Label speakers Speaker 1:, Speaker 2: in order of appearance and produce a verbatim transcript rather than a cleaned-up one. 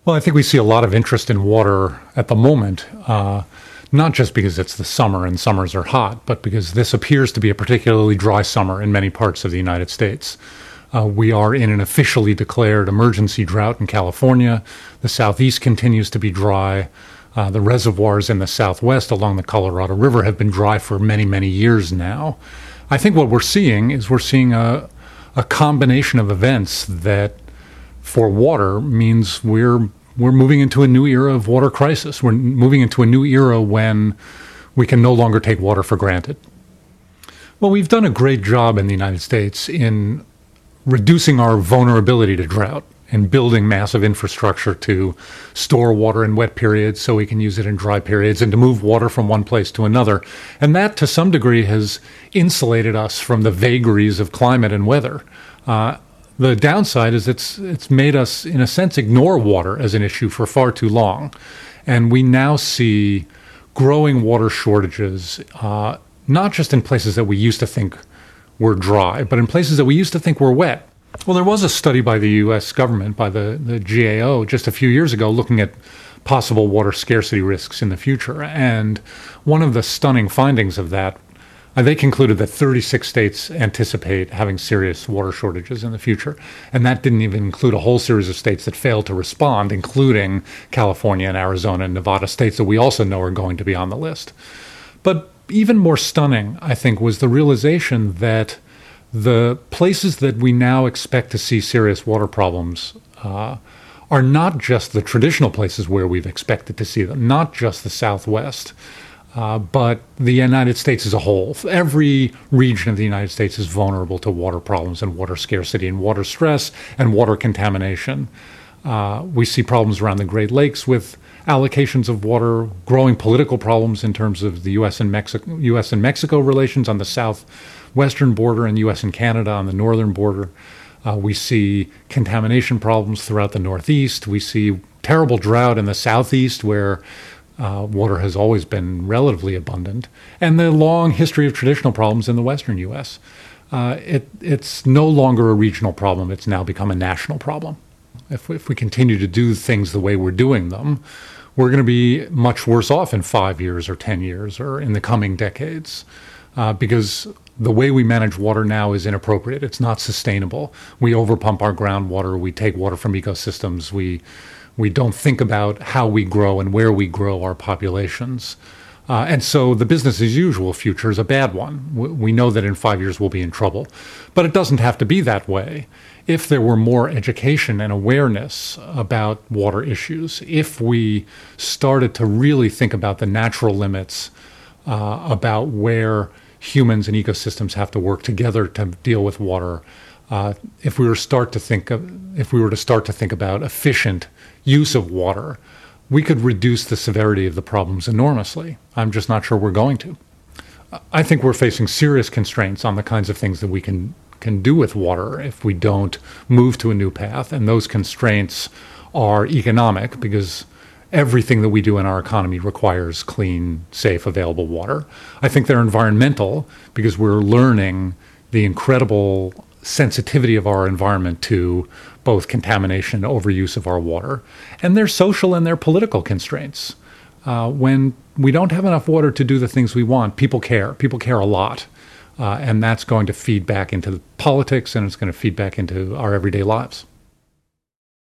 Speaker 1: Well, I think we see a lot of interest in water at the moment, uh, not just because it's the summer and summers are hot, but because this appears to be a particularly dry summer in many parts of the United States. Uh, we are in an officially declared emergency drought in California. The Southeast continues to be dry. Uh, the reservoirs in the Southwest along the Colorado River have been dry for many, many years now. I think what we're seeing is we're seeing a, a combination of events that, for water, means we're we're moving into a new era of water crisis. We're moving into a new era when we can no longer take water for granted. Well, we've done a great job in the United States in reducing our vulnerability to drought and building massive infrastructure to store water in wet periods so we can use it in dry periods and to move water from one place to another. And that, to some degree, has insulated us from the vagaries of climate and weather. Uh, the downside is it's it's made us, in a sense, ignore water as an issue for far too long. And we now see growing water shortages, uh, not just in places that we used to think were dry, but in places that we used to think were wet. Well, there was a study by the U S government, by the, the G A O, just a few years ago, looking at possible water scarcity risks in the future. And one of the stunning findings of that, uh, they concluded that thirty-six states anticipate having serious water shortages in the future. And that didn't even include a whole series of states that failed to respond, including California and Arizona and Nevada, states that we also know are going to be on the list. But even more stunning, I think, was the realization that the places that we now expect to see serious water problems uh, are not just the traditional places where we've expected to see them, not just the Southwest, uh, but the United States as a whole. Every region of the United States is vulnerable to water problems and water scarcity and water stress and water contamination. Uh, we see problems around the Great Lakes with allocations of water, growing political problems in terms of the U S and Mexico, U S and Mexico relations on the southwestern border and U S and Canada on the northern border. Uh, we see contamination problems throughout the Northeast. We see terrible drought in the Southeast, where uh, water has always been relatively abundant, and the long history of traditional problems in the western U S. Uh, it, it's no longer a regional problem. It's now become a national problem. If we, if we continue to do things the way we're doing them, we're going to be much worse off in five years or ten years or in the coming decades, uh, because the way we manage water now is inappropriate. It's not sustainable. We overpump our groundwater. We take water from ecosystems. We we don't think about how we grow and where we grow our populations. Uh, and so the business as usual future is a bad one. We, we know that in five years we'll be in trouble. But it doesn't have to be that way. If there were more education and awareness about water issues, if we started to really think about the natural limits, uh, about where humans and ecosystems have to work together to deal with water, uh, if we were start to think of, if we were to start to think about efficient use of water, we could reduce the severity of the problems enormously. I'm just not sure we're going to. I think we're facing serious constraints on the kinds of things that we can can do with water if we don't move to a new path. And those constraints are economic, because everything that we do in our economy requires clean, safe, available water. I think they're environmental, because we're learning the incredible sensitivity of our environment to both contamination and overuse of our water. And they're social and they're political constraints. Uh, when we don't have enough water to do the things we want, people care. People care a lot. Uh, and that's going to feed back into the politics, and it's going to feed back into our everyday lives.